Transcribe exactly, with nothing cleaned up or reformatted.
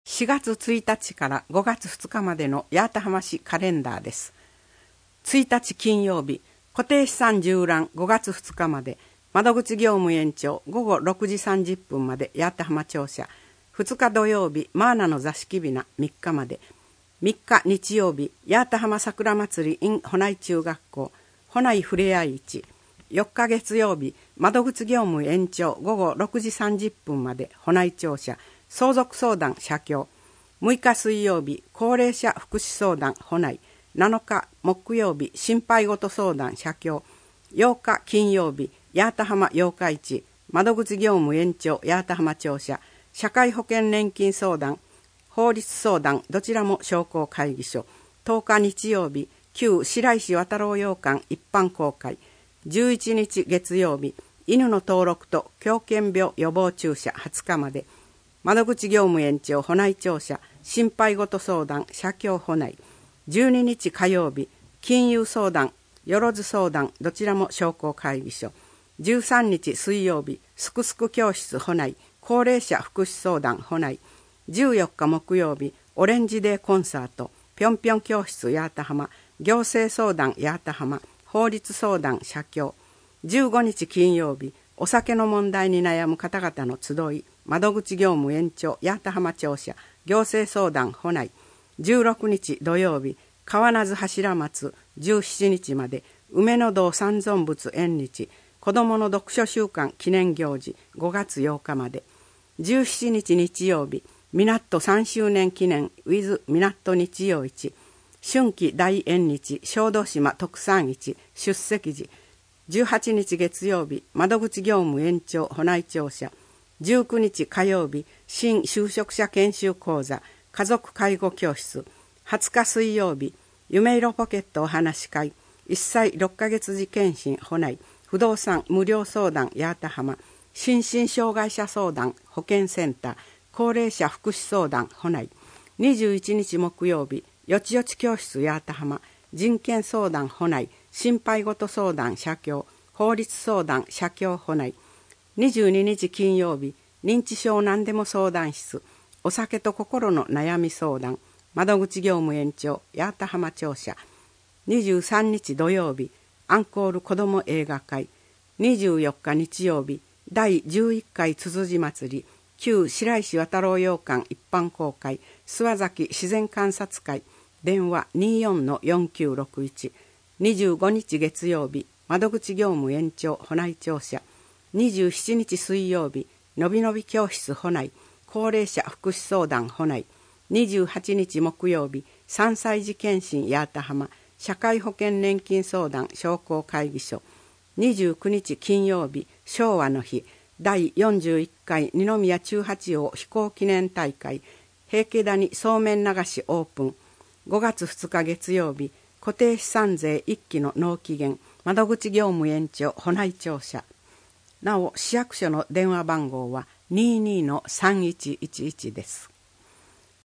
しがつついたちからごがつふつかまでの八幡浜市カレンダーです。ついたち金曜日、固定資産縦覧ごがつふつかまで、窓口業務延長ごごろくじさんじゅっぷんまで八幡浜庁舎。ふつか土曜日、マーナの座敷びなみっかまで。みっか日曜日、八幡浜桜祭り in 保内中学校、保内ふれあい市。よっか月曜日、窓口業務延長ごごろくじさんじゅっぷんまで保内庁舎。相続相談社協。むいか水曜日、高齢者福祉相談保内。なのか木曜日、心配事相談社協。ようか金曜日、八幡浜八日市。窓口業務延長八幡浜庁舎。社会保険年金相談、法律相談、どちらも商工会議所。とおか日曜日、旧白石渡郎洋館一般公開。じゅういちにち月曜日、犬の登録と狂犬病予防注射はつかまで。窓口業務延長保内庁舎、心配事相談社協保内。じゅうににち火曜日、金融相談、よろず相談、どちらも商工会議所。じゅうさんにち水曜日、すくすく教室保内、高齢者福祉相談保内。じゅうよっか木曜日、オレンジデーコンサート、ぴょんぴょん教室八幡浜、行政相談八幡浜、法律相談社協。じゅうごにち金曜日、お酒の問題に悩む方々の集い、窓口業務延長八幡浜庁舎、行政相談保内。じゅうろくにち土曜日、川名津柱松じゅうしちにちまで、梅の堂三尊仏縁日、子どもの読書週間記念行事ごがつようかまで。じゅうしちにち日曜日、みなっとさんしゅうねん記念 with みなっと日曜市、春季大縁日小豆島特産市出席時。じゅうはちにち月曜日、窓口業務延長保内庁舎。じゅうくにち火曜日、新就職者研修講座家族介護教室。はつか水曜日、夢色ポケットお話し会、いっさいろっかげつ時検診保内、不動産無料相談八幡浜、心身障害者相談保健センター、高齢者福祉相談保内。にじゅういちにち木曜日、よちよち教室八幡浜、人権相談保内、心配事相談社協、法律相談社協保内。にじゅうににち金曜日、認知症何でも相談室、お酒と心の悩み相談、窓口業務延長八幡浜庁舎。にじゅうさんにち土曜日、アンコール子ども映画会。にじゅうよっか日曜日、だいじゅういっかいつつじ祭り、旧白石渡郎洋館一般公開、諏訪崎自然観察会。電話 にじゅうよんのよんきゅうろくいち。にじゅうごにち月曜日、窓口業務延長保内庁舎。にじゅうしちにち水曜日、のびのび教室保内、高齢者福祉相談保内。にじゅうはちにち木曜日、さんさい児検診八幡浜、社会保険年金相談商工会議所。にじゅうくにち金曜日、昭和の日、だいよんじゅういっかい二宮中八王飛行記念大会、平家谷そうめん流しオープン。ごがつふつか月曜日、固定資産税いっきの納期限、窓口業務延長保内庁舎。なお市役所の電話番号は にじゅうにのさんいちいちいち です。